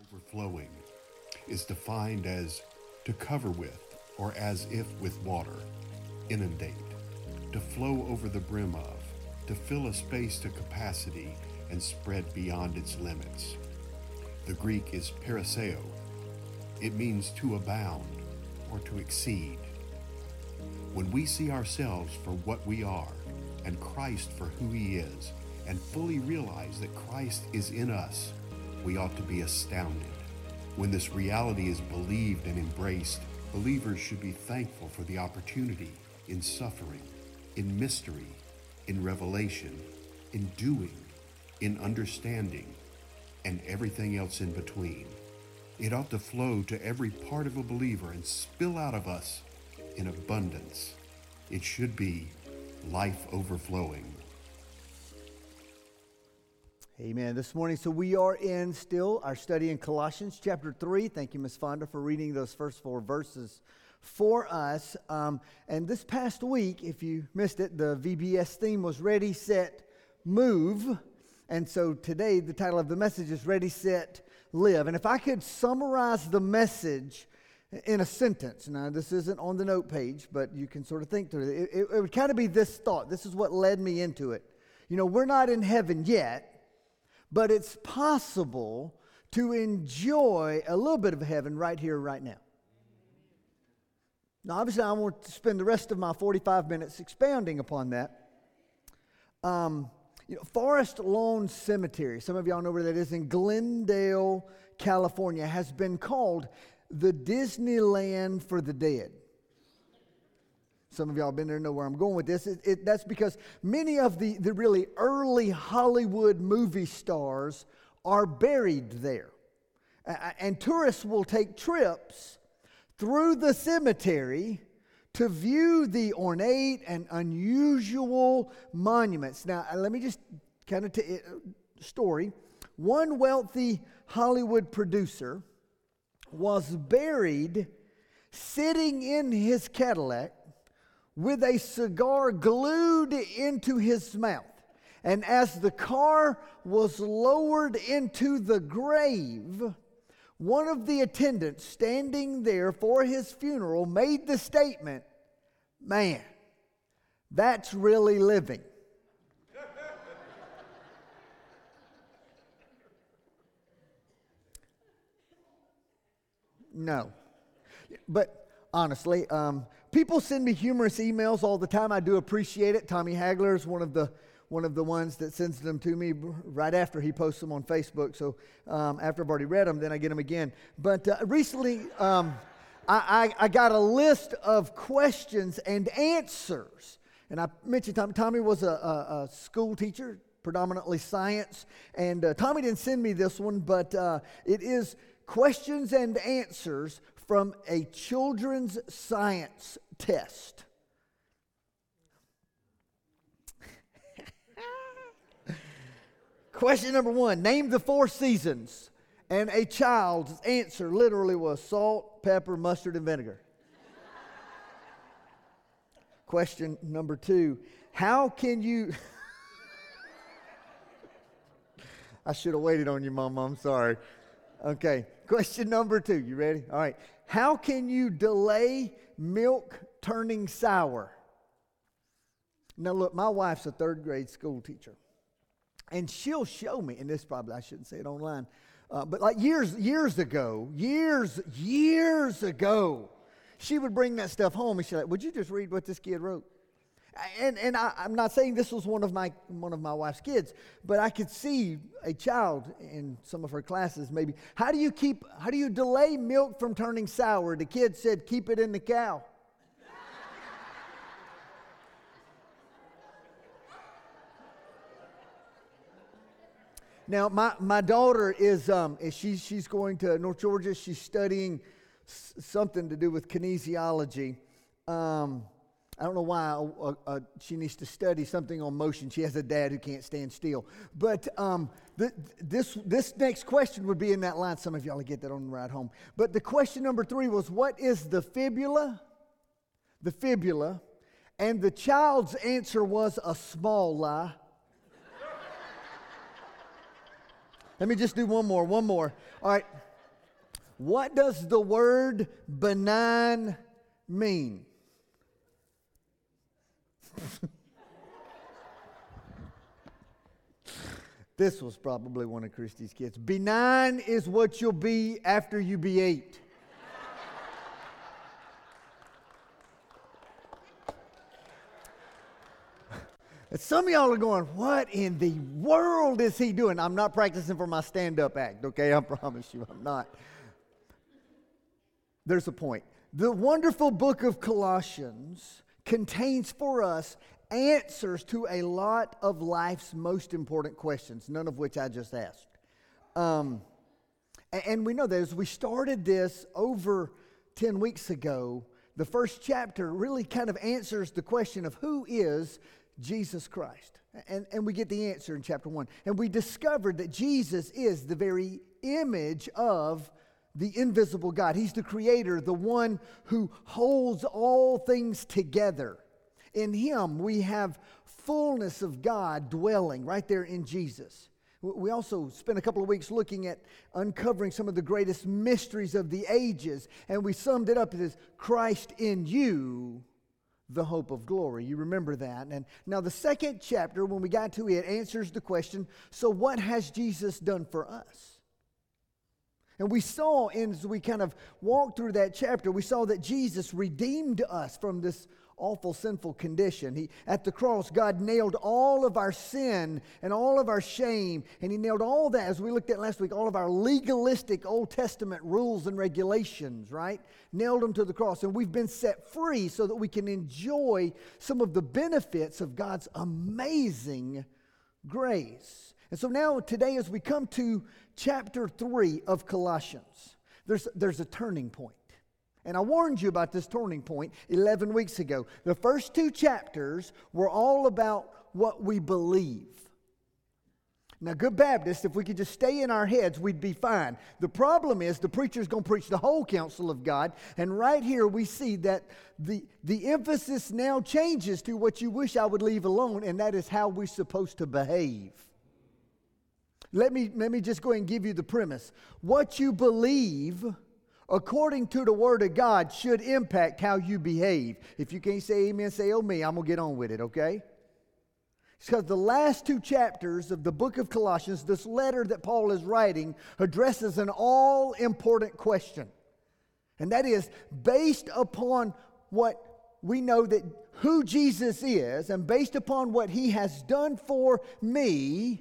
Overflowing is defined as to cover with, or as if with water, inundate, to flow over the brim of, to fill a space to capacity and spread beyond its limits. The Greek is periseo. It means to abound or to exceed. When we see ourselves for what we are and Christ for who he is, and fully realize that Christ is in us, we ought to be astounded. When this reality is believed and embraced, believers should be thankful for the opportunity in suffering, in mystery, in revelation, in doing, in understanding, and everything else in between. It ought to flow to every part of a believer and spill out of us in abundance. It should be life overflowing. Amen. This morning, so we are in still our study in Colossians chapter 3. Thank you, Ms. Fonda, for reading those first 4 verses for us. And this past week, if you missed it, the VBS theme was Ready, Set, Move. And so today, the title of the message is Ready, Set, Live. And if I could summarize the message in a sentence, now this isn't on the note page, but you can sort of think through it. It would kind of be this thought. This is what led me into it. You know, we're not in heaven yet, but it's possible to enjoy a little bit of heaven right here, right now. Now, obviously, I want to spend the rest of my 45 minutes expounding upon that. Forest Lawn Cemetery, some of y'all know where that is, in Glendale, California, has been called the Disneyland for the dead. Some of y'all been there, know where I'm going with this. That's because many of the really early Hollywood movie stars are buried there. And tourists will take trips through the cemetery to view the ornate and unusual monuments. Now, let me just kind of story. One wealthy Hollywood producer was buried sitting in his Cadillac with a cigar glued into his mouth. And as the car was lowered into the grave, one of the attendants standing there for his funeral made the statement, "Man, that's really living." No. But honestly, people send me humorous emails all the time. I do appreciate it. Tommy Hagler is one of the ones that sends them to me right after he posts them on Facebook. So after I've already read them, then I get them again. But recently, I got a list of questions and answers. And I mentioned Tommy was a school teacher, predominantly science. And Tommy didn't send me this one, but it is questions and answers from a children's science test. Question number 1, name the 4 seasons. And a child's answer literally was salt, pepper, mustard, and vinegar. Question number 2, how can you... I should have waited on you, Mama, I'm sorry. Okay, question number 2, you ready? All right. How can you delay milk turning sour? Now look, my wife's a 3rd grade school teacher. And she'll show me, and this probably, I shouldn't say it online, but like years ago, she would bring that stuff home and she's like, "Would you just read what this kid wrote?" And I'm not saying this was one of my wife's kids, but I could see a child in some of her classes maybe. How do you delay milk from turning sour? The kid said, "Keep it in the cow." Now, my daughter is she's going to North Georgia. She's studying something to do with kinesiology. I don't know why she needs to study something on motion. She has a dad who can't stand still. But this next question would be in that line. Some of y'all will get that on the ride home. But the question number 3 was, what is the fibula? The fibula. And the child's answer was a small lie. Let me just do one more. All right. What does the word benign mean? This was probably one of Christy's kids. Benign is what you'll be after you be 8. And some of y'all are going, what in the world is he doing? I'm not practicing for my stand-up act, okay? I promise you I'm not. There's a point. The wonderful book of Colossians contains for us answers to a lot of life's most important questions, none of which I just asked. And we know that as we started this over 10 weeks ago, the first chapter really kind of answers the question of who is Jesus Christ. And we get the answer in chapter 1. And we discovered that Jesus is the very image of the invisible God. He's the creator, the one who holds all things together. In Him, we have fullness of God dwelling right there in Jesus. We also spent a couple of weeks looking at uncovering some of the greatest mysteries of the ages. And we summed it up as Christ in you, the hope of glory. You remember that. And now the second chapter, when we got to it, answers the question, so what has Jesus done for us? And we saw, as we kind of walked through that chapter, we saw that Jesus redeemed us from this awful sinful condition. At the cross, God nailed all of our sin and all of our shame, and He nailed all that, as we looked at last week, all of our legalistic Old Testament rules and regulations, right? Nailed them to the cross, and we've been set free so that we can enjoy some of the benefits of God's amazing grace. And so now, today, as we come to chapter 3 of Colossians, there's a turning point. And I warned you about this turning point 11 weeks ago. The first 2 chapters were all about what we believe. Now, good Baptists, if we could just stay in our heads, we'd be fine. The problem is the preacher's going to preach the whole counsel of God. And right here we see that the emphasis now changes to what you wish I would leave alone, and that is how we're supposed to behave. Let me just go ahead and give you the premise. What you believe, according to the Word of God, should impact how you behave. If you can't say amen, say oh me. I'm going to get on with it, okay? Because the last 2 chapters of the book of Colossians, this letter that Paul is writing, addresses an all-important question. And that is, based upon what we know that who Jesus is, and based upon what He has done for me,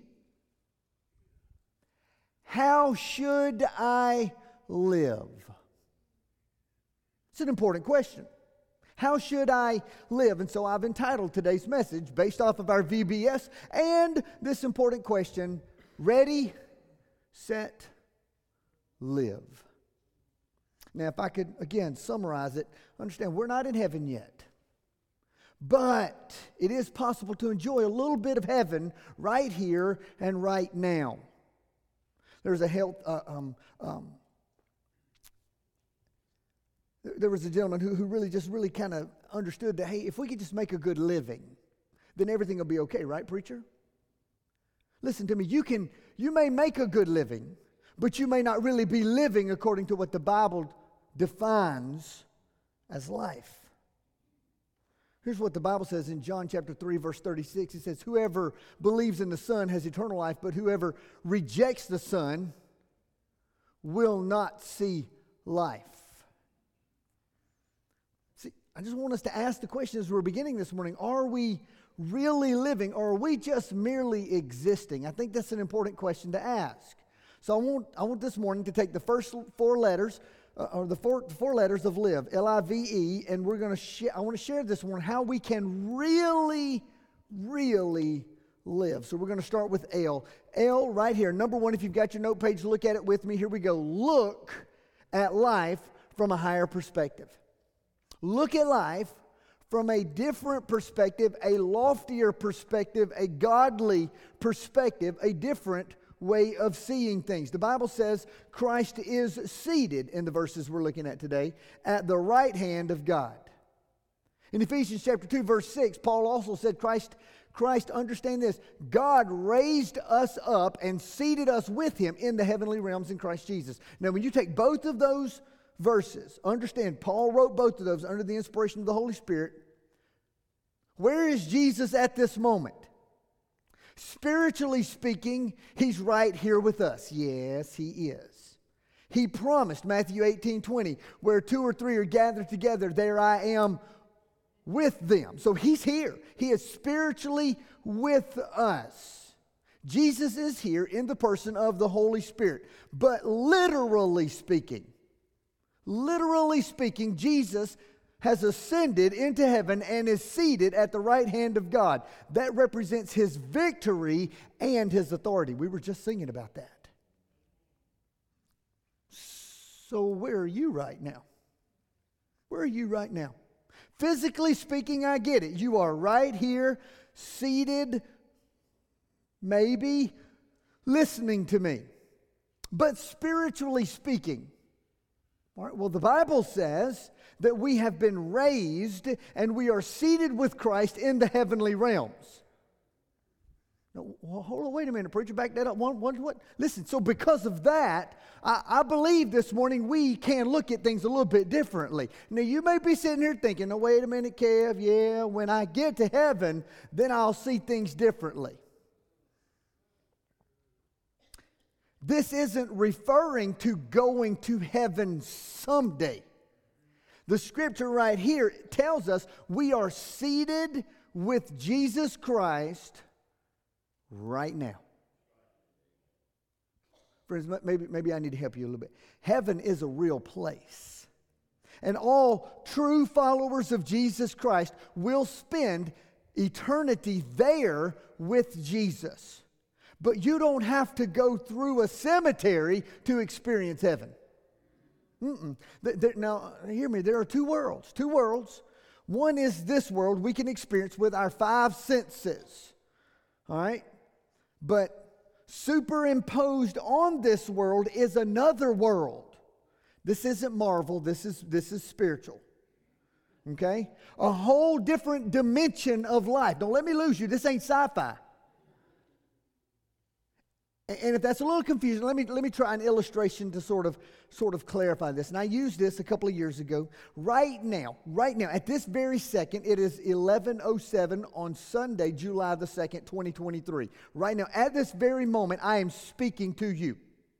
how should I live? It's an important question. How should I live? And so I've entitled today's message, based off of our VBS, and this important question, Ready, Set, Live. Now, if I could, again, summarize it, understand, we're not in heaven yet. But it is possible to enjoy a little bit of heaven right here and right now. There's a there was a gentleman who really kind of understood that, hey, if we could just make a good living, then everything will be okay, right, preacher? Listen to me, you may make a good living, but you may not really be living according to what the Bible defines as life. Here's what the Bible says in John chapter 3, verse 36. It says, whoever believes in the Son has eternal life, but whoever rejects the Son will not see life. See, I just want us to ask the question as we're beginning this morning, are we really living, or are we just merely existing? I think that's an important question to ask. So I want this morning to take the first 4 letters, or the four letters of live, L-I-V-E, and I want to share this morning how we can really, really live. So we're going to start with L. L right here. Number 1, if you've got your note page, look at it with me. Here we go. Look at life from a higher perspective. Look at life from a different perspective, a loftier perspective, a godly perspective, a different way of seeing things. The Bible says Christ is seated, in the verses we're looking at today, at the right hand of God. In Ephesians chapter 2, verse 6, Paul also said Christ Christ, understand this, God raised us up and seated us with him in the heavenly realms in Christ Jesus. Now, when you take both of those verses, understand, Paul wrote both of those under the inspiration of the Holy Spirit. Where is Jesus at this moment? Spiritually speaking, he's right here with us. Yes, he is. He promised, Matthew 18:20, where 2 or 3 are gathered together, there I am with them. So he's here. He is spiritually with us. Jesus is here in the person of the Holy Spirit. But literally speaking, Jesus has ascended into heaven and is seated at the right hand of God. That represents his victory and his authority. We were just singing about that. So where are you right now? Where are you right now? Physically speaking, I get it. You are right here, seated, maybe listening to me. But spiritually speaking, all right, well, the Bible says that we have been raised and we are seated with Christ in the heavenly realms. Now, well, hold on, wait a minute, preacher, back that up. What? Listen, so because of that, I believe this morning we can look at things a little bit differently. Now, you may be sitting here thinking, oh, wait a minute, Kev, yeah, when I get to heaven, then I'll see things differently. This isn't referring to going to heaven someday. The scripture right here tells us we are seated with Jesus Christ right now. Friends, maybe I need to help you a little bit. Heaven is a real place. And all true followers of Jesus Christ will spend eternity there with Jesus. But you don't have to go through a cemetery to experience heaven. Now, hear me, there are two worlds. One is this world we can experience with our 5 senses. All right? But superimposed on this world is another world. This isn't Marvel, this is spiritual. Okay? A whole different dimension of life. Don't let me lose you. This ain't sci-fi. And if that's a little confusing, let me try an illustration to sort of clarify this. And I used this a couple of years ago. Right now, at this very second, it is 11:07 on Sunday, July the 2nd, 2023. Right now, at this very moment, I am speaking to you.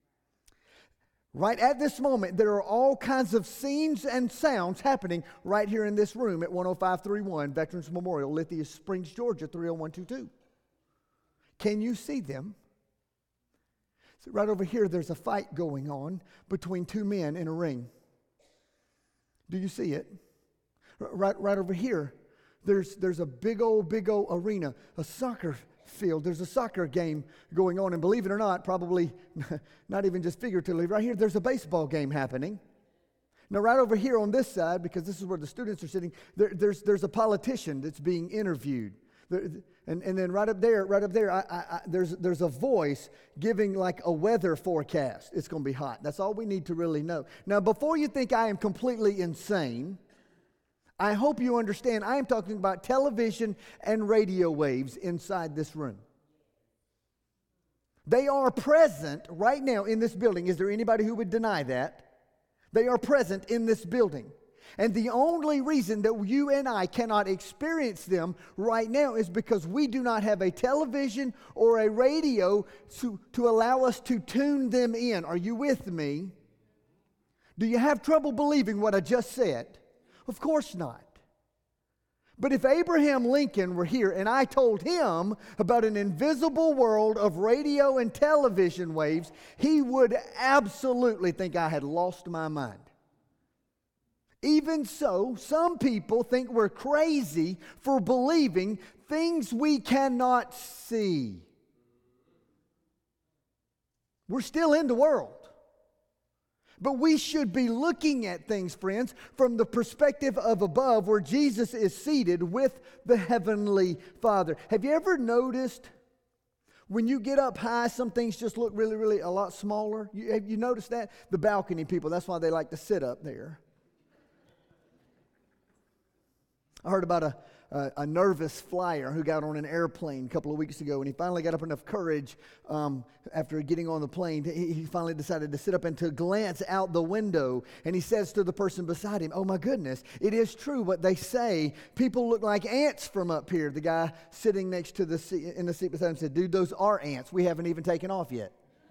Right at this moment, there are all kinds of scenes and sounds happening right here in this room at 10531 Veterans Memorial, Lithia Springs, Georgia, 30122. Can you see them? So right over here, there's a fight going on between 2 men in a ring. Do you see it? Right over here, there's a big old arena, a soccer field. There's a soccer game going on, and believe it or not, probably not even just figuratively, right here, there's a baseball game happening. Now, right over here on this side, because this is where the students are sitting, there's a politician that's being interviewed. And then right up there, there's a voice giving like a weather forecast. It's going to be hot. That's all we need to really know. Now, before you think I am completely insane, I hope you understand I am talking about television and radio waves inside this room. They are present right now in this building. Is there anybody who would deny that? They are present in this building. And the only reason that you and I cannot experience them right now is because we do not have a television or a radio to allow us to tune them in. Are you with me? Do you have trouble believing what I just said? Of course not. But if Abraham Lincoln were here and I told him about an invisible world of radio and television waves, he would absolutely think I had lost my mind. Even so, some people think we're crazy for believing things we cannot see. We're still in the world. But we should be looking at things, friends, from the perspective of above where Jesus is seated with the Heavenly Father. Have you ever noticed when you get up high, some things just look really, really a lot smaller? Have you noticed that? The balcony people, that's why they like to sit up there. I heard about a nervous flyer who got on an airplane a couple of weeks ago, and he finally got up enough courage after getting on the plane. He finally decided to sit up and to glance out the window, and he says to the person beside him, "Oh my goodness, it is true what they say. People look like ants from up here." The guy sitting next to the seat, in the seat beside him said, "Dude, those are ants. We haven't even taken off yet."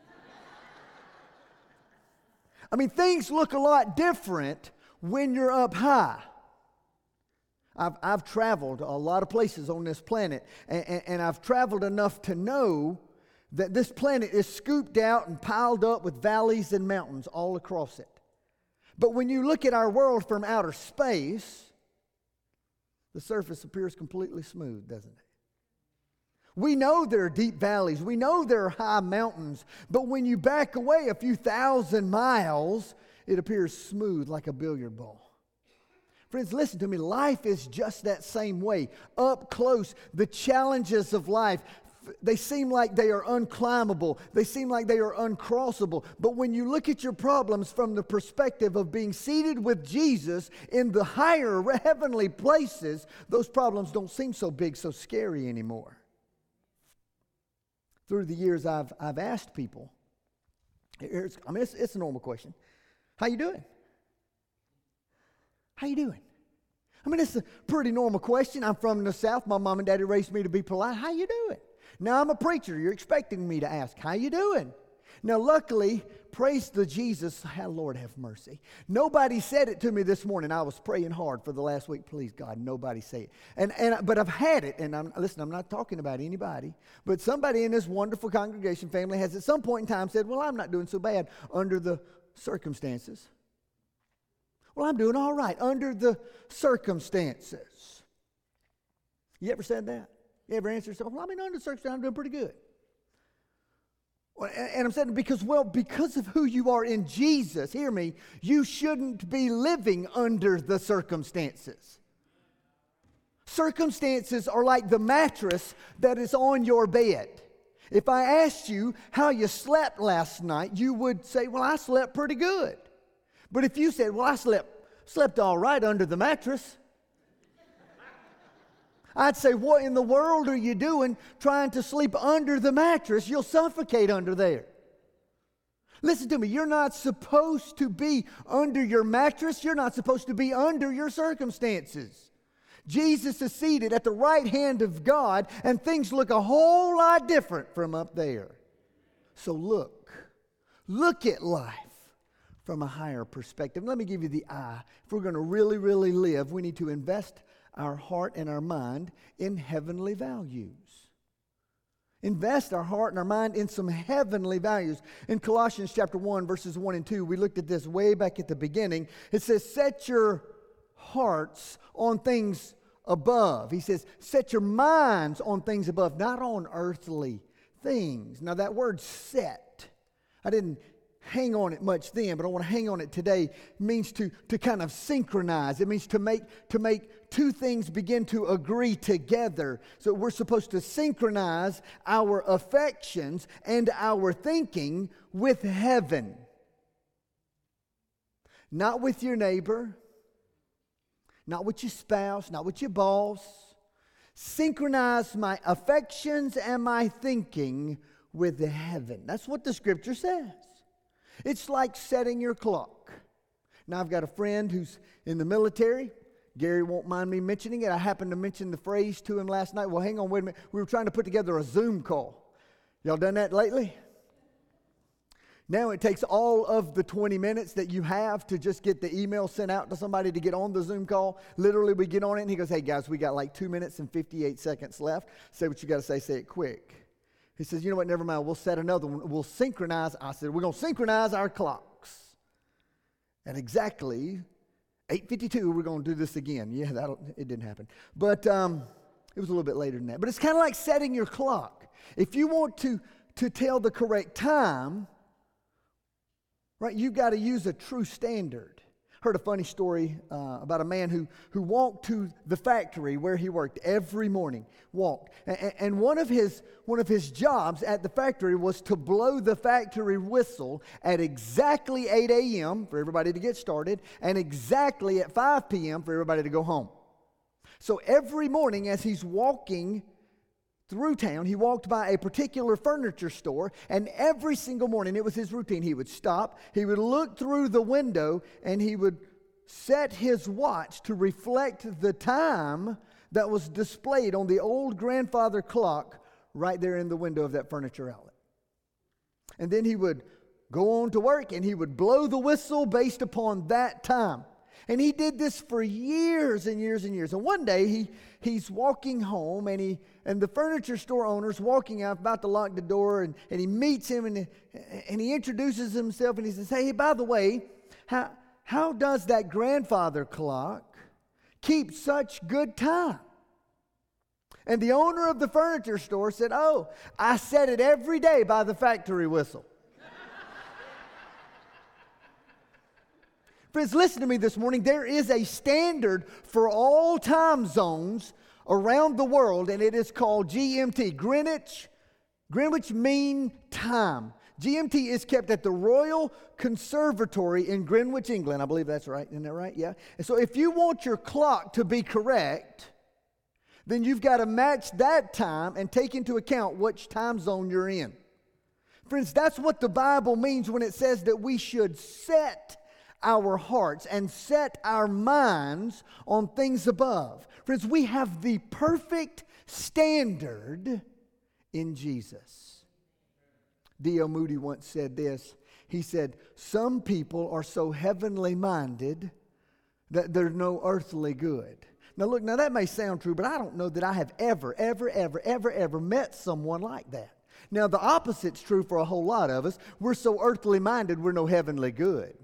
I mean, things look a lot different when you're up high. I've traveled a lot of places on this planet, and I've traveled enough to know that this planet is scooped out and piled up with valleys and mountains all across it. But when you look at our world from outer space, the surface appears completely smooth, doesn't it? We know there are deep valleys. We know there are high mountains. But when you back away a few thousand miles, it appears smooth like a billiard ball. Friends, listen to me. Life is just that same way. Up close, the challenges of life, they seem like they are unclimbable. They seem like they are uncrossable. But when you look at your problems from the perspective of being seated with Jesus in the higher heavenly places, those problems don't seem so big, so scary anymore. Through the years, I've asked people, it's a normal question. How you doing? How you doing? I mean, it's a pretty normal question. I'm from the South. My mom and daddy raised me to be polite. How you doing? Now I'm a preacher. You're expecting me to ask, how you doing? Now, luckily, praise the Jesus, Lord have mercy. Nobody said it to me this morning. I was praying hard for the last week. Please, God, nobody say it. But I've had it, and I'm not talking about anybody, but somebody in this wonderful congregation family has at some point in time said, well, I'm not doing so bad under the circumstances. Well, I'm doing all right under the circumstances. You ever said that? You ever answered yourself, well, I mean, under the circumstances, I'm doing pretty good. Well, and I'm saying because of who you are in Jesus, hear me, you shouldn't be living under the circumstances. Circumstances are like the mattress that is on your bed. If I asked you how you slept last night, you would say, well, I slept pretty good. But if you said, well, I slept all right under the mattress, I'd say, what in the world are you doing trying to sleep under the mattress? You'll suffocate under there. Listen to me, you're not supposed to be under your mattress. You're not supposed to be under your circumstances. Jesus is seated at the right hand of God, and things look a whole lot different from up there. So look at life from a higher perspective. Let me give you the eye. If we're going to really, really live, we need to invest our heart and our mind in heavenly values. Invest our heart and our mind in some heavenly values. In Colossians chapter 1, verses 1 and 2, we looked at this way back at the beginning. It says, set your hearts on things above. He says, set your minds on things above, not on earthly things. Now that word set, I didn't hang on it much then, but I want to hang on it today. It means to kind of synchronize. It means to make two things begin to agree together. So we're supposed to synchronize our affections and our thinking with heaven. Not with your neighbor, not with your spouse, not with your boss. Synchronize my affections and my thinking with heaven. That's what the scripture says. It's like setting your clock. Now, I've got a friend who's in the military. Gary won't mind me mentioning it. I happened to mention the phrase to him last night. Well, hang on, wait a minute. We were trying to put together a Zoom call. Y'all done that lately? Now it takes all of the 20 minutes that you have to just get the email sent out to somebody to get on the Zoom call. Literally, we get on it, and he goes, hey, guys, we got like 2 minutes and 58 seconds left. Say what you got to say it quick. He says, you know what, never mind, we'll set another one. We'll synchronize. I said, we're going to synchronize our clocks. At exactly 8:52, we're going to do this again. Yeah, it didn't happen. But it was a little bit later than that. But it's kind of like setting your clock. If you want to tell the correct time, right, you've got to use a true standard. Heard a funny story about a man who walked to the factory where he worked every morning. Walked, and one of his jobs at the factory was to blow the factory whistle at exactly 8 a.m. for everybody to get started, and exactly at 5 p.m. for everybody to go home. So every morning as he's walking through town, he walked by a particular furniture store, and every single morning, it was his routine. He would stop, he would look through the window, and he would set his watch to reflect the time that was displayed on the old grandfather clock right there in the window of that furniture outlet. And then he would go on to work, and he would blow the whistle based upon that time. And he did this for years and years and years. And one day he's walking home, and the furniture store owner's walking out, about to lock the door, and he meets him, and he introduces himself, and he says, "Hey, by the way, how does that grandfather clock keep such good time?" And the owner of the furniture store said, "Oh, I set it every day by the factory whistle." Friends, listen to me this morning. There is a standard for all time zones around the world, and it is called GMT, Greenwich Mean Time. GMT is kept at the Royal Conservatory in Greenwich, England. I believe that's right. Isn't that right? Yeah. And so if you want your clock to be correct, then you've got to match that time and take into account which time zone you're in. Friends, that's what the Bible means when it says that we should set our hearts and set our minds on things above. Friends, we have the perfect standard in Jesus. D.L. Moody once said this. He said, "Some people are so heavenly minded that they're no earthly good." Now look, that may sound true, but I don't know that I have ever met someone like that. Now the opposite's true for a whole lot of us. We're so earthly minded, we're no heavenly good.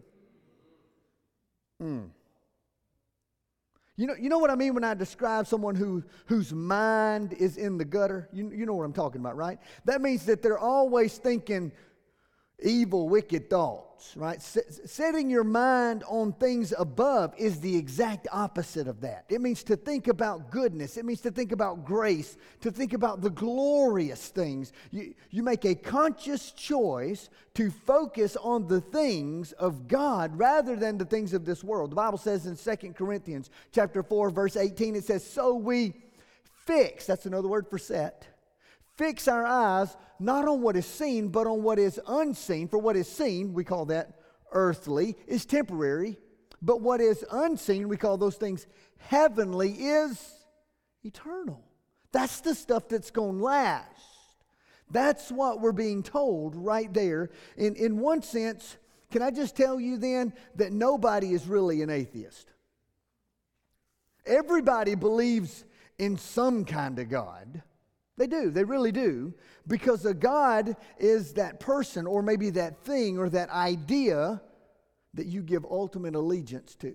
You know what I mean when I describe someone whose mind is in the gutter? You know what I'm talking about, right? That means that they're always thinking evil, wicked thoughts, right? Setting your mind on things above is the exact opposite of that. It means to think about goodness. It means to think about grace, to think about the glorious things. You make a conscious choice to focus on the things of God rather than the things of this world. The Bible says in 2 Corinthians chapter 4, verse 18, it says, "So we fix," that's another word for set, "fix our eyes not on what is seen, but on what is unseen. For what is seen," we call that earthly, "is temporary. But what is unseen," we call those things heavenly, "is eternal." That's the stuff that's going to last. That's what we're being told right there. In one sense, can I just tell you then that nobody is really an atheist? Everybody believes in some kind of God. They do. They really do. Because a God is that person or maybe that thing or that idea that you give ultimate allegiance to.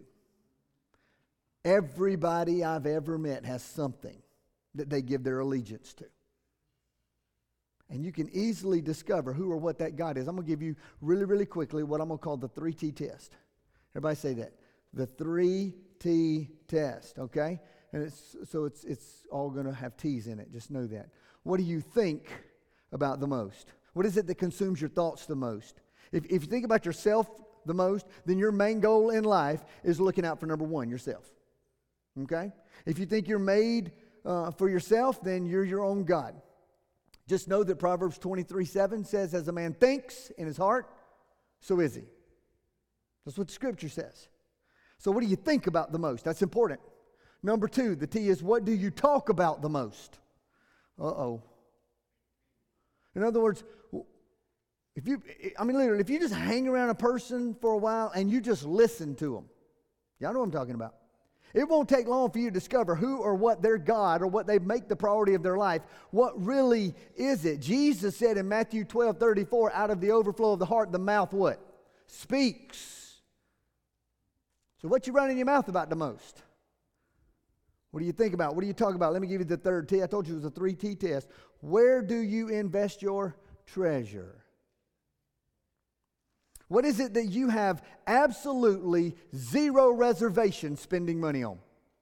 Everybody I've ever met has something that they give their allegiance to. And you can easily discover who or what that God is. I'm going to give you really, really quickly what I'm going to call the 3T test. Everybody say that. The 3T test, okay? And it's all going to have T's in it. Just know that. What do you think about the most? What is it that consumes your thoughts the most? If you think about yourself the most, then your main goal in life is looking out for number one, yourself. Okay? If you think you're made for yourself, then you're your own God. Just know that Proverbs 23:7 says, "As a man thinks in his heart, so is he." That's what the Scripture says. So what do you think about the most? That's important. Number two, the T is, what do you talk about the most? Uh-oh. In other words, literally, if you just hang around a person for a while and you just listen to them, y'all know what I'm talking about. It won't take long for you to discover who or what their God or what they make the priority of their life. What really is it? Jesus said in Matthew 12:34, out of the overflow of the heart, the mouth what? Speaks. So what you running your mouth about the most? What do you think about? What do you talk about? Let me give you the third T. I told you it was a 3T test. Where do you invest your treasure? What is it that you have absolutely zero reservation spending money on?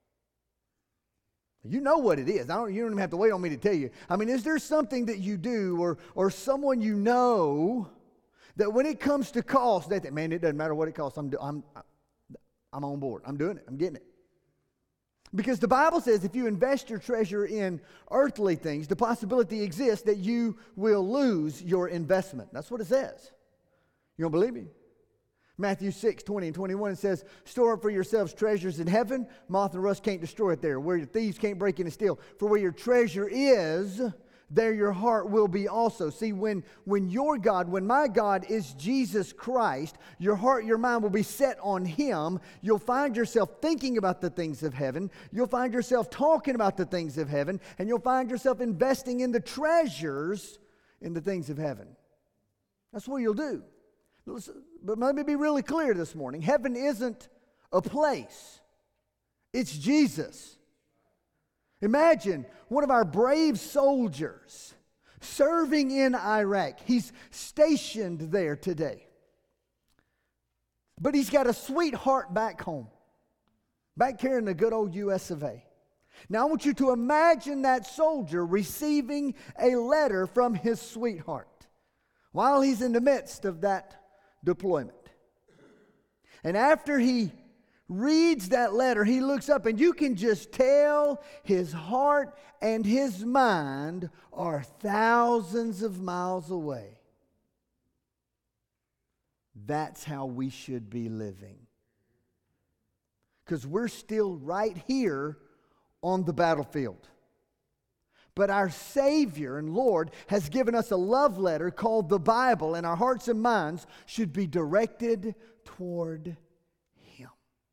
You know what it is. You don't even have to wait on me to tell you. I mean, is there something that you do or someone you know that when it comes to cost, that man, it doesn't matter what it costs. I'm on board. I'm doing it. I'm getting it. Because the Bible says if you invest your treasure in earthly things, the possibility exists that you will lose your investment. That's what it says. You don't believe me? Matthew 6:20 and 21, it says, store up for yourselves treasures in heaven. Moth and rust can't destroy it there. Where your thieves can't break in and steal. For where your treasure is, there your heart will be also. See, when your God, when my God is Jesus Christ, your heart, your mind will be set on Him. You'll find yourself thinking about the things of heaven. You'll find yourself talking about the things of heaven. And you'll find yourself investing in the treasures in the things of heaven. That's what you'll do. But let me be really clear this morning. Heaven isn't a place. It's Jesus. Imagine one of our brave soldiers serving in Iraq. He's stationed there today. But he's got a sweetheart back home. Back here in the good old US of A. Now I want you to imagine that soldier receiving a letter from his sweetheart while he's in the midst of that deployment. And after he reads that letter, he looks up and you can just tell his heart and his mind are thousands of miles away. That's how we should be living. Because we're still right here on the battlefield. But our Savior and Lord has given us a love letter called the Bible, and our hearts and minds should be directed toward Him.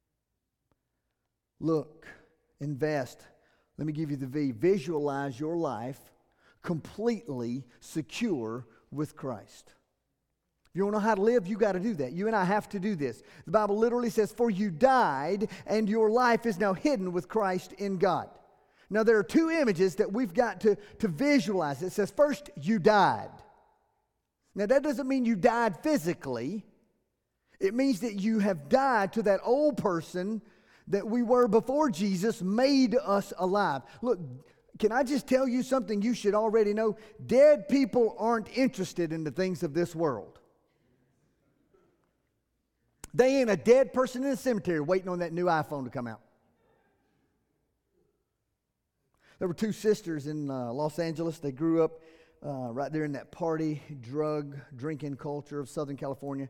Look, invest. Let me give you the V. Visualize your life completely secure with Christ. If you don't know how to live, you got to do that. You and I have to do this. The Bible literally says, for you died, and your life is now hidden with Christ in God. Now, there are two images that we've got to visualize. It says, first, you died. Now, that doesn't mean you died physically. It means that you have died to that old person that we were before Jesus made us alive. Look, can I just tell you something you should already know? Dead people aren't interested in the things of this world. They ain't a dead person in a cemetery waiting on that new iPhone to come out. There were two sisters in Los Angeles. They grew up right there in that party, drug, drinking culture of Southern California.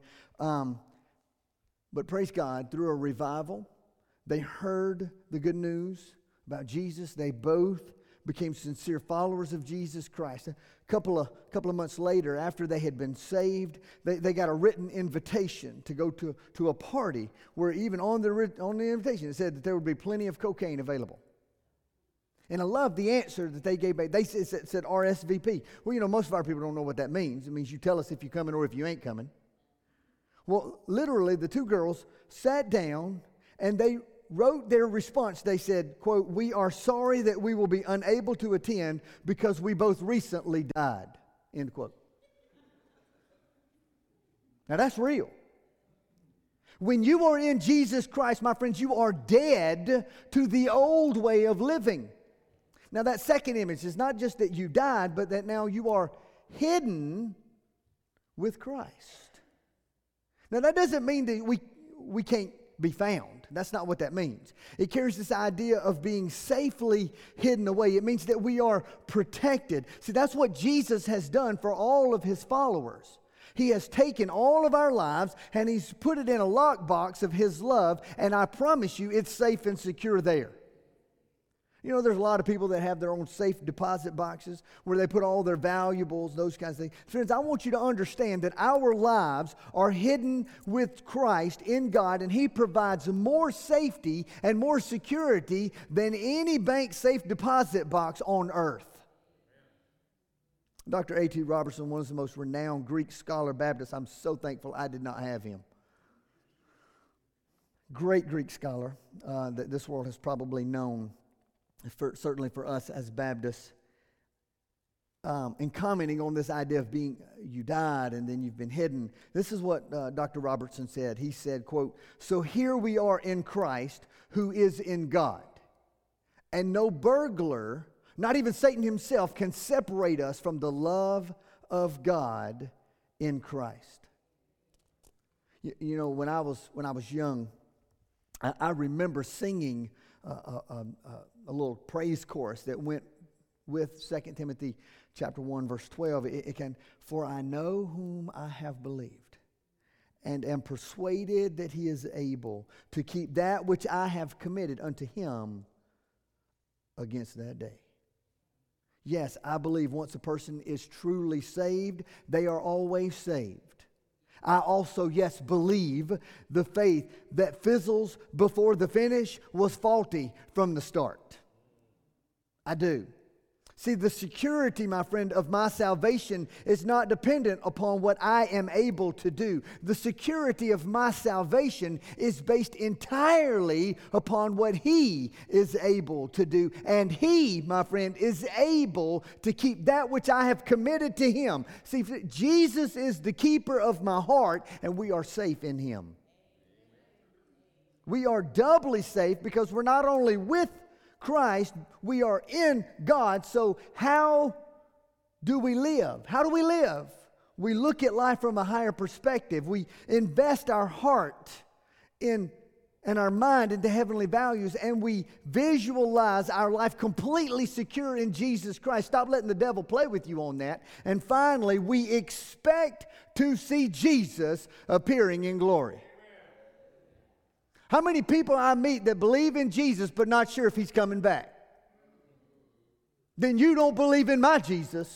But praise God, through a revival, they heard the good news about Jesus. They both became sincere followers of Jesus Christ. A couple of months later, after they had been saved, they got a written invitation to go to a party where even on the invitation it said that there would be plenty of cocaine available. And I love the answer that they gave back. They said RSVP. Well, you know, most of our people don't know what that means. It means you tell us if you're coming or if you ain't coming. Well, literally, the two girls sat down and they wrote their response. They said, quote, we are sorry that we will be unable to attend because we both recently died, end quote. Now, that's real. When you are in Jesus Christ, my friends, you are dead to the old way of living. Now, that second image is not just that you died, but that now you are hidden with Christ. Now, that doesn't mean that we can't be found. That's not what that means. It carries this idea of being safely hidden away. It means that we are protected. See, that's what Jesus has done for all of His followers. He has taken all of our lives and He's put it in a lockbox of His love, and I promise you it's safe and secure there. You know, there's a lot of people that have their own safe deposit boxes where they put all their valuables, those kinds of things. Friends, I want you to understand that our lives are hidden with Christ in God, and He provides more safety and more security than any bank safe deposit box on earth. Dr. A.T. Robertson, one of the most renowned Greek scholar Baptists, I'm so thankful I did not have him. Great Greek scholar that this world has probably known. Certainly for us as Baptists, in commenting on this idea of being, you died and then you've been hidden. This is what Dr. Robertson said. He said, quote, so here we are in Christ who is in God. And no burglar, not even Satan himself, can separate us from the love of God in Christ. You know, when I was young, I remember singing a little praise chorus that went with 2 Timothy chapter 1, verse 12. It can, for I know whom I have believed, and am persuaded that he is able to keep that which I have committed unto him against that day. Yes, I believe once a person is truly saved, they are always saved. I also, yes, believe the faith that fizzles before the finish was faulty from the start. I do. See, the security, my friend, of my salvation is not dependent upon what I am able to do. The security of my salvation is based entirely upon what He is able to do. And He, my friend, is able to keep that which I have committed to Him. See, Jesus is the keeper of my heart, and we are safe in Him. We are doubly safe because we're not only with Christ, we are in God. So how do we live? How do we live? We look at life from a higher perspective. We invest our heart and our mind into heavenly values, and we visualize our life completely secure in Jesus Christ. Stop letting the devil play with you on that. And finally, we expect to see Jesus appearing in glory. How many people I meet that believe in Jesus but not sure if He's coming back? Then you don't believe in my Jesus.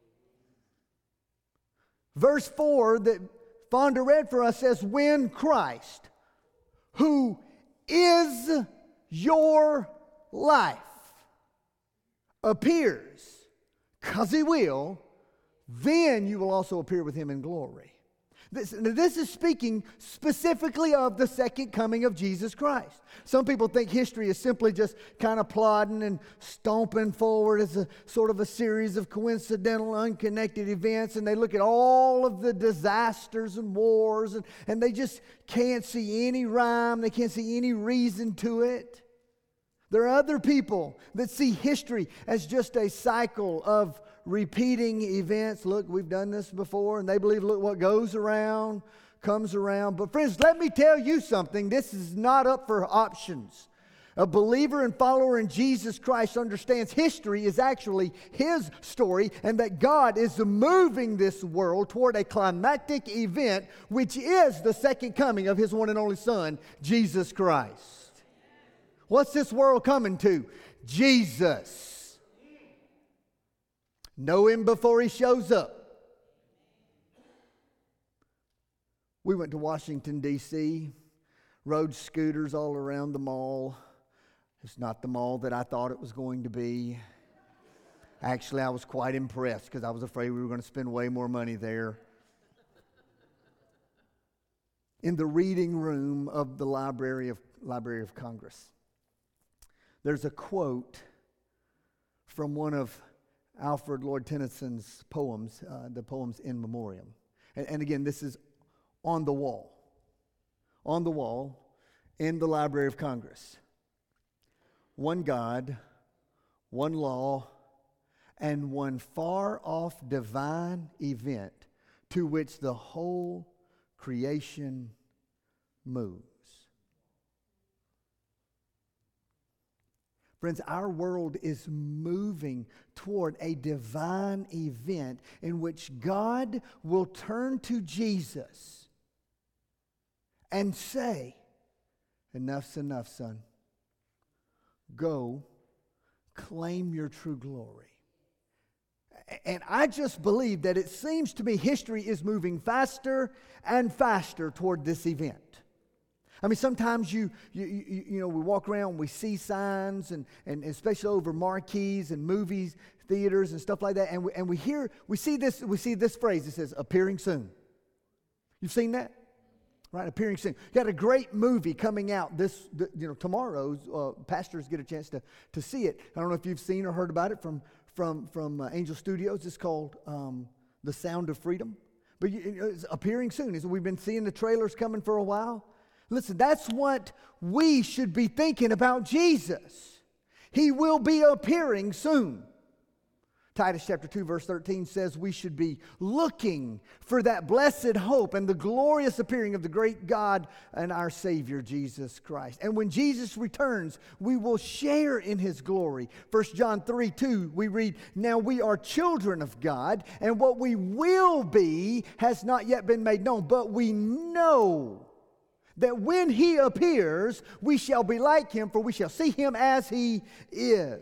Verse 4 that Fonda read for us says, when Christ, who is your life, appears, because He will, then you will also appear with Him in glory. This is speaking specifically of the second coming of Jesus Christ. Some people think history is simply just kind of plodding and stomping forward as a sort of a series of coincidental, unconnected events, and they look at all of the disasters and wars, and they just can't see any rhyme, they can't see any reason to it. There are other people that see history as just a cycle of repeating events. Look, we've done this before, and they believe, look, what goes around comes around. But friends, let me tell you something. This is not up for options. A believer and follower in Jesus Christ understands history is actually His story, and that God is moving this world toward a climactic event, which is the second coming of His one and only Son, Jesus Christ. What's this world coming to? Jesus. Know Him before He shows up. We went to Washington, D.C., rode scooters all around the mall. It's not the mall that I thought it was going to be. Actually, I was quite impressed because I was afraid we were going to spend way more money there. In the reading room of the Library of Congress, there's a quote from one of Alfred Lord Tennyson's poems, the poems In Memoriam. And again, this is on the wall in the Library of Congress. One God, one law, and one far-off divine event to which the whole creation moves. Friends, our world is moving toward a divine event in which God will turn to Jesus and say, enough's enough, son. Go, claim your true glory. And I just believe that it seems to me history is moving faster and faster toward this event. I mean, sometimes you know, we walk around, we see signs, and especially over marquees and movies, theaters and stuff like that, and we see this phrase. It says, appearing soon. You've seen that? Right, appearing soon. You got a great movie coming out tomorrow. Pastors get a chance to see it. I don't know if you've seen or heard about it from Angel Studios. It's called The Sound of Freedom. But it's appearing soon. We've been seeing the trailers coming for a while. Listen, that's what we should be thinking about Jesus. He will be appearing soon. Titus chapter 2 verse 13 says we should be looking for that blessed hope and the glorious appearing of the great God and our Savior Jesus Christ. And when Jesus returns, we will share in His glory. 1 John 3:2 we read, "Now we are children of God, and what we will be has not yet been made known, but we know that when He appears, we shall be like Him, for we shall see Him as He is."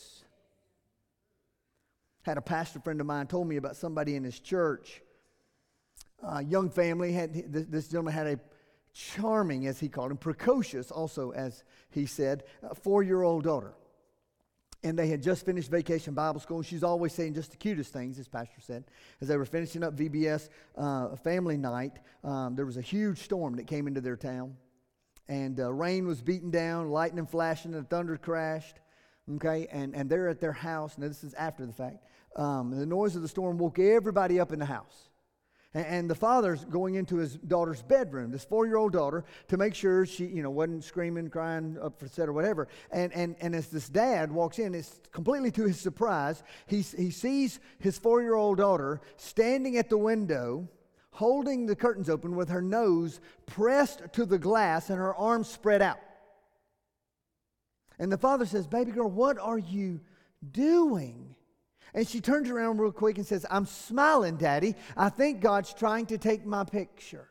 Had a pastor friend of mine told me about somebody in his church. A young family. This gentleman had a charming, as he called him, precocious also, as he said, 4-year-old daughter. And they had just finished Vacation Bible School. And she's always saying just the cutest things, as pastor said. As they were finishing up VBS family night, there was a huge storm that came into their town. And rain was beating down, lightning flashing, and thunder crashed. Okay, and they're at their house. Now, this is after the fact. The noise of the storm woke everybody up in the house. And the father's going into his daughter's bedroom, this 4-year-old daughter, to make sure she, wasn't screaming, crying, upset or whatever. And as this dad walks in, it's completely to his surprise, he sees his 4-year-old daughter standing at the window, holding the curtains open with her nose pressed to the glass and her arms spread out. And the father says, "Baby girl, what are you doing?" And she turns around real quick and says, "I'm smiling, Daddy. I think God's trying to take my picture."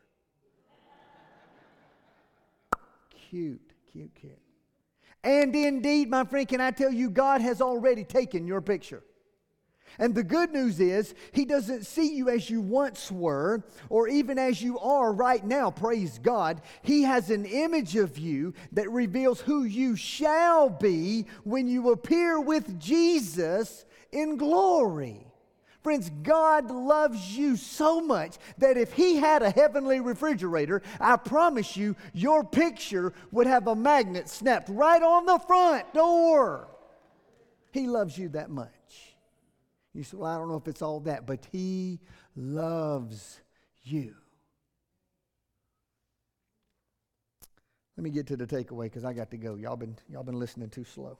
Cute. And indeed, my friend, can I tell you, God has already taken your picture. And the good news is, He doesn't see you as you once were, or even as you are right now, praise God. He has an image of you that reveals who you shall be when you appear with Jesus in glory. Friends, God loves you so much that if He had a heavenly refrigerator, I promise you, your picture would have a magnet snapped right on the front door. He loves you that much. You say, "Well, I don't know if it's all that," but He loves you. Let me get to the takeaway because I got to go. Y'all been listening too slow.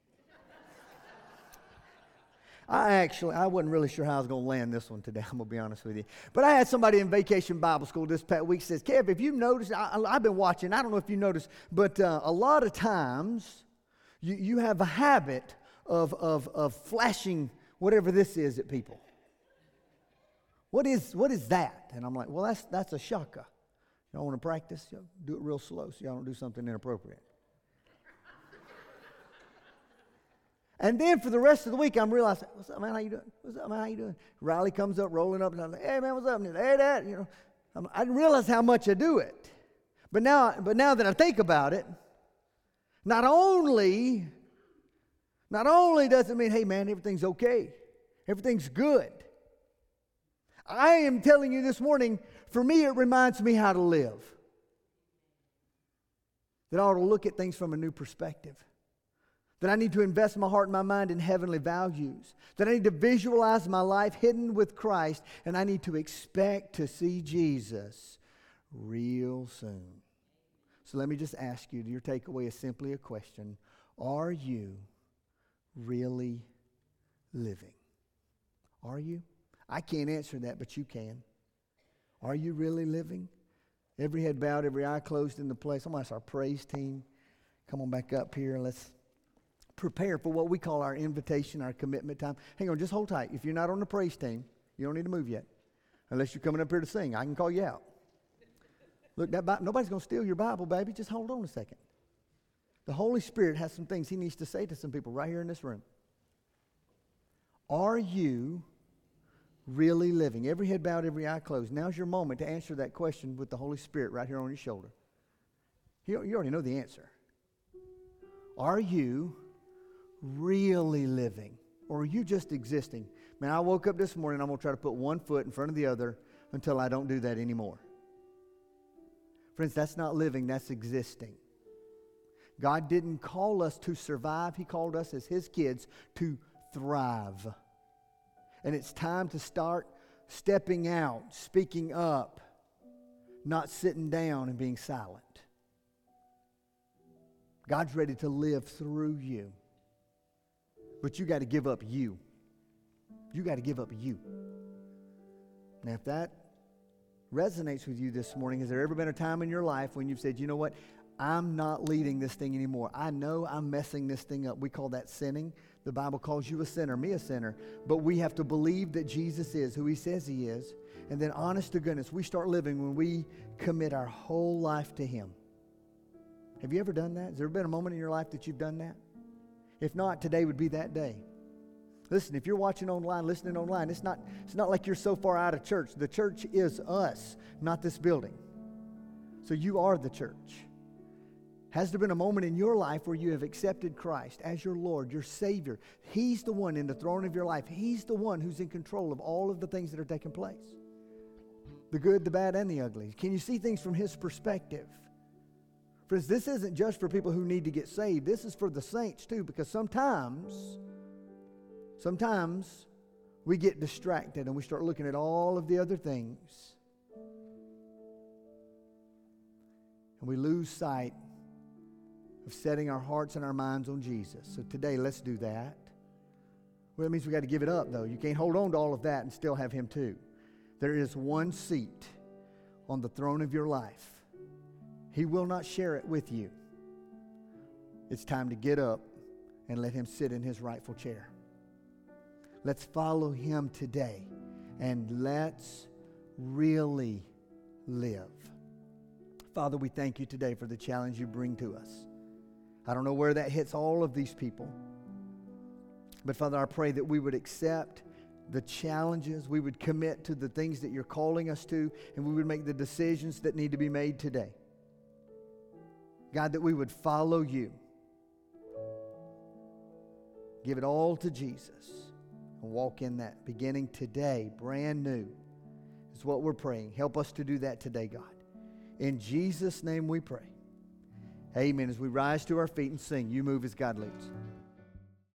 I wasn't really sure how I was going to land this one today, I'm going to be honest with you. But I had somebody in Vacation Bible School this past week says, "Kev, if you've noticed," I've been watching, I don't know if you noticed, but a lot of times you have a habit of flashing whatever this is at people. What is that? And I'm like, "Well, that's a shaka. Y'all want to practice? Y'all do it real slow so y'all don't do something inappropriate." And then for the rest of the week, I'm realizing, "What's up, man? How you doing? What's up, man? How you doing?" Riley comes up, rolling up, and I'm like, "Hey, man, what's up?" And he's like, "Hey, Dad." I didn't realize how much I do it. But now that I think about it, not only does it mean, "Hey, man, everything's okay. Everything's good." I am telling you this morning, for me, it reminds me how to live. That I ought to look at things from a new perspective. That I need to invest my heart and my mind in heavenly values. That I need to visualize my life hidden with Christ. And I need to expect to see Jesus real soon. So let me just ask you, your takeaway is simply a question. Are you really living? Are you? I can't answer that, but you can. Are you really living? Every head bowed, every eye closed in the place. I'm going to ask our praise team. Come on back up here. Let's prepare for what we call our invitation, our commitment time. Hang on, just hold tight. If you're not on the praise team, you don't need to move yet. Unless you're coming up here to sing. I can call you out. Look, nobody's going to steal your Bible, baby. Just hold on a second. The Holy Spirit has some things He needs to say to some people right here in this room. Are you really living? Every head bowed, every eye closed. Now's your moment to answer that question with the Holy Spirit right here on your shoulder. You already know the answer. Are you really living? Or are you just existing? Man, I woke up this morning, I'm going to try to put one foot in front of the other until I don't do that anymore. Friends, that's not living, that's existing. God didn't call us to survive. He called us as His kids to thrive. And it's time to start stepping out, speaking up, not sitting down and being silent. God's ready to live through you. But you got to give up you. You got to give up you. Now, if that resonates with you this morning, has there ever been a time in your life when you've said, you know what, I'm not leading this thing anymore. I know I'm messing this thing up. We call that sinning. The Bible calls you a sinner, me a sinner. But we have to believe that Jesus is who he says he is. And then honest to goodness, we start living when we commit our whole life to him. Have you ever done that? Has there been a moment in your life that you've done that? If not, today would be that day. Listen, if you're watching online, listening online, it's not like you're so far out of church. The church is us, not this building. So you are the church. Has there been a moment in your life where you have accepted Christ as your Lord, your Savior? He's the one in the throne of your life. He's the one who's in control of all of the things that are taking place. The good, the bad, and the ugly. Can you see things from his perspective? Friends, this isn't just for people who need to get saved. This is for the saints too, because sometimes we get distracted and we start looking at all of the other things. And we lose sight of setting our hearts and our minds on Jesus. So today, let's do that. Well, that means we got to give it up, though. You can't hold on to all of that and still have him too. There is one seat on the throne of your life. He will not share it with you. It's time to get up and let him sit in his rightful chair. Let's follow him today, and let's really live. Father, we thank you today for the challenge you bring to us. I don't know where that hits all of these people, but Father, I pray that we would accept the challenges, we would commit to the things that you're calling us to, and we would make the decisions that need to be made today. God, that we would follow you. Give it all to Jesus and walk in that. Beginning today, brand new, is what we're praying. Help us to do that today, God. In Jesus' name we pray. Amen. As we rise to our feet and sing, You Move as God Leads.